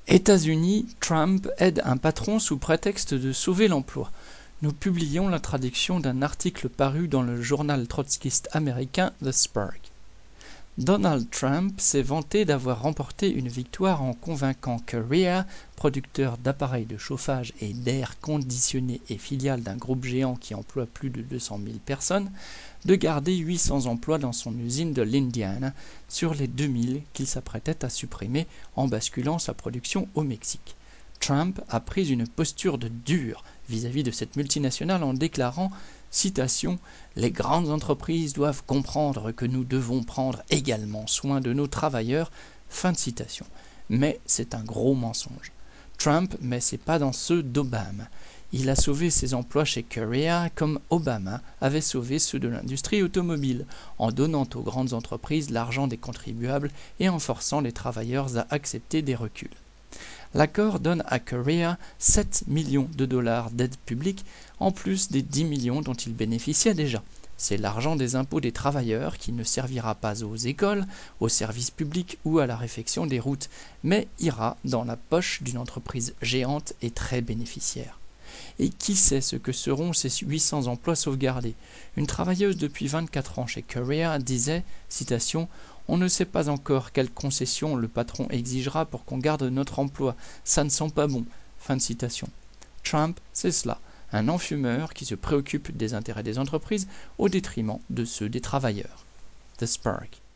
États-Unis, Trump aide un patron sous prétexte de sauver l'emploi. Nous publions la traduction d'un article paru dans le journal trotskiste américain The Spark. Donald Trump s'est vanté d'avoir remporté une victoire en convainquant Carrier, producteur d'appareils de chauffage et d'air conditionné et filiale d'un groupe géant qui emploie plus de 200 000 personnes, de garder 800 emplois dans son usine de l'Indiana sur les 2000 qu'il s'apprêtait à supprimer en basculant sa production au Mexique. Trump a pris une posture de dur vis-à-vis de cette multinationale en déclarant, citation, « Les grandes entreprises doivent comprendre que nous devons prendre également soin de nos travailleurs », fin de citation. Mais c'est un gros mensonge. Trump met ses pas dans ceux d'Obama. Il a sauvé ses emplois chez Carrier comme Obama avait sauvé ceux de l'industrie automobile, en donnant aux grandes entreprises l'argent des contribuables et en forçant les travailleurs à accepter des reculs. L'accord donne à Carrier 7 millions de dollars d'aide publique, en plus des 10 millions dont il bénéficiait déjà. C'est l'argent des impôts des travailleurs qui ne servira pas aux écoles, aux services publics ou à la réfection des routes, mais ira dans la poche d'une entreprise géante et très bénéficiaire. Et qui sait ce que seront ces 800 emplois sauvegardés ? Une travailleuse depuis 24 ans chez Carrier disait, citation, « On ne sait pas encore quelles concessions le patron exigera pour qu'on garde notre emploi. Ça ne sent pas bon. » Fin de citation. Trump, c'est cela, un enfumeur qui se préoccupe des intérêts des entreprises au détriment de ceux des travailleurs. The Spark.